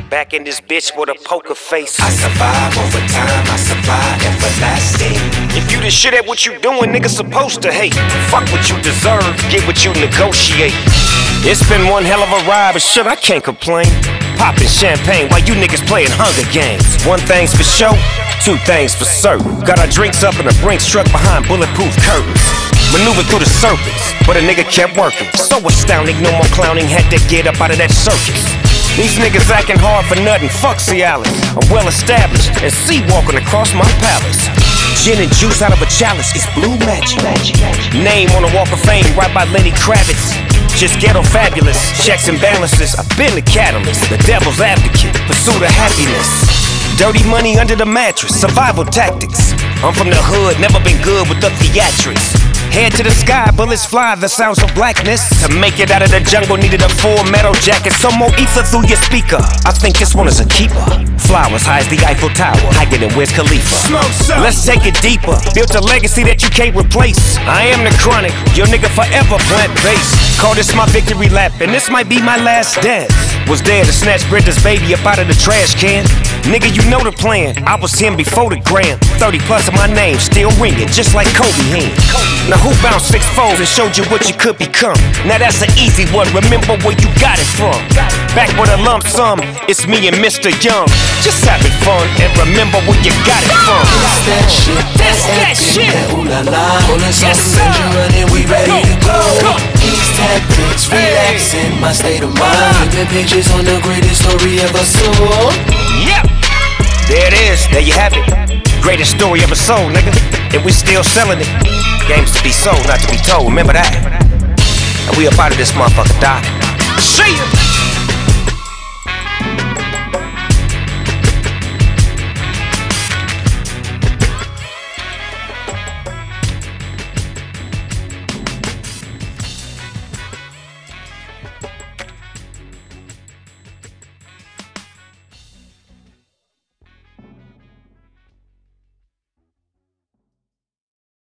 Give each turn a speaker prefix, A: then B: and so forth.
A: Back in this bitch with a poker face.
B: I survive over time, I survive everlasting.
A: If you the shit at what you doing, niggas supposed to hate. Fuck what you deserve, get what you negotiate. It's been one hell of a ride, but shit, I can't complain. Popping champagne while you niggas playing Hunger Games. One thing's for sure, two things for certain. Got our drinks up and the Brinks truck behind bulletproof curtains. Maneuver through the serpents, but a nigga kept working. So astounding, no more clowning, had to get up out of that circus. These niggas acting hard for nothing, fuck Cialis. I'm well established and see walking across my palace. Gin and juice out of a chalice, it's blue magic. Name on the Walk of Fame, right by Lenny Kravitz. Just ghetto fabulous, checks and balances. I've been the catalyst, the devil's advocate, pursuit of happiness. Dirty money under the mattress, survival tactics. I'm from the hood, never been good with the theatrics. Head to the sky, bullets fly, the sounds of blackness. To make it out of the jungle, needed a full metal jacket. Some more ether through your speaker. I think this one is a keeper. Flowers high as the Eiffel Tower, higher than Wiz Khalifa. Let's take it deeper. Built a legacy that you can't replace. I am the chronic, your nigga forever plant-based. Call this my victory lap, and this might be my last dance. Was there to snatch Brenda's baby up out of the trash can. Nigga, you know the plan. I was him before the gram. 30 plus of my name, still ringing, just like Kobe hand. Now who bounced 6 foes and showed you what you could become? Now that's an easy one, remember where you got it from. Back with a lump sum, it's me and Mr. Young. Just having fun and remember where you got it from.
B: That's that shit,
A: That's that shit.
B: that ooh la la. Bullets
A: Yes,
B: on the
A: sir.
B: engine running, we ready to go. These tactics, relaxing my state of mind. Painting pictures on the greatest story ever sold.
A: Yep, there it is, there you have it. Greatest story ever sold, nigga. And we still selling it. Games to be sold, not to be told, remember that. And we up out of this motherfucker, Doc. See ya!